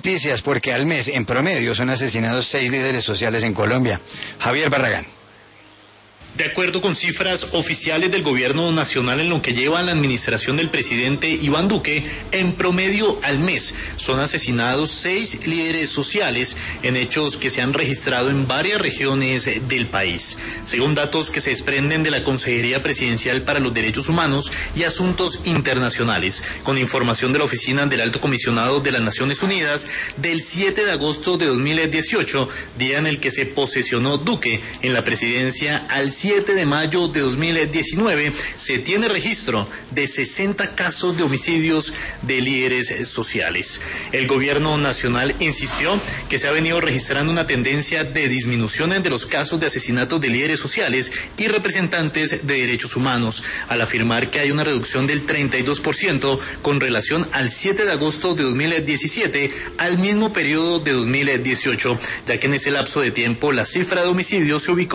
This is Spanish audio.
noticias, porque al mes, en promedio, son asesinados 6 líderes sociales en Colombia. Javier Barragán. De acuerdo con cifras oficiales del gobierno nacional en lo que lleva la administración del presidente Iván Duque, en promedio al mes son asesinados 6 líderes sociales en hechos que se han registrado en varias regiones del país. Según datos que se desprenden de la Consejería Presidencial para los Derechos Humanos y Asuntos Internacionales, con información de la Oficina del Alto Comisionado de las Naciones Unidas, del 7 de agosto de 2018, día en el que se posesionó Duque en la presidencia, al 7 de mayo de 2019, se tiene registro de 60 casos de homicidios de líderes sociales. El gobierno nacional insistió que se ha venido registrando una tendencia de disminución de los casos de asesinatos de líderes sociales y representantes de derechos humanos, al afirmar que hay una reducción del 32% con relación al 7 de agosto de 2017 al mismo periodo de 2018, ya que en ese lapso de tiempo la cifra de homicidios se ubicó